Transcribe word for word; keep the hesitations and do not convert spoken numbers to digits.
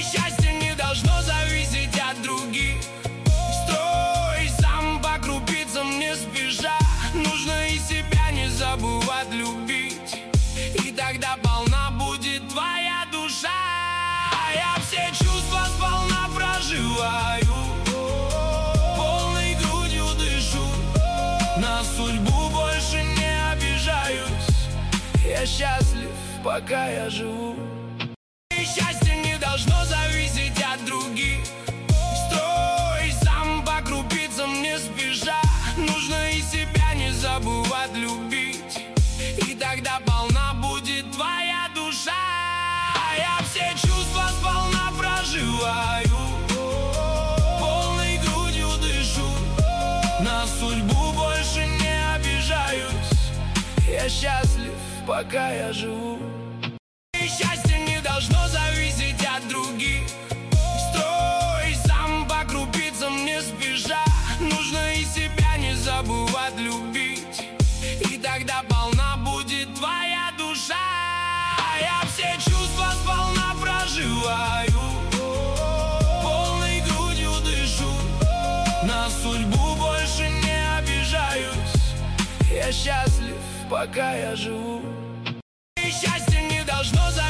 Счастье не должно зависеть от других. Строй сам по крупицам, не спеша. Нужно и себя не забывать любить, и тогда полна будет твоя душа. Я все чувства сполна проживаю, полной грудью дышу, на судьбу больше не обижаюсь. Я счастлив, пока я живу. И счастье не должно зависеть от других. Строй сам по крупицам, не спеша. Нужно и себя не забывать любить, и тогда полна будет твоя душа. Я все чувства сполна проживаю, полной грудью дышу, на судьбу больше не обижаюсь. Я счастлив, пока я живу. И счастье не должно зависеть от других. Строй сам по крупицам, не спеша. Нужно и себя не забывать любить, и тогда полна будет твоя душа. Я все чувства сполна проживаю, полной грудью дышу, на судьбу больше не обижаюсь. Я счастлив, пока я живу. И счастье не должно зависеть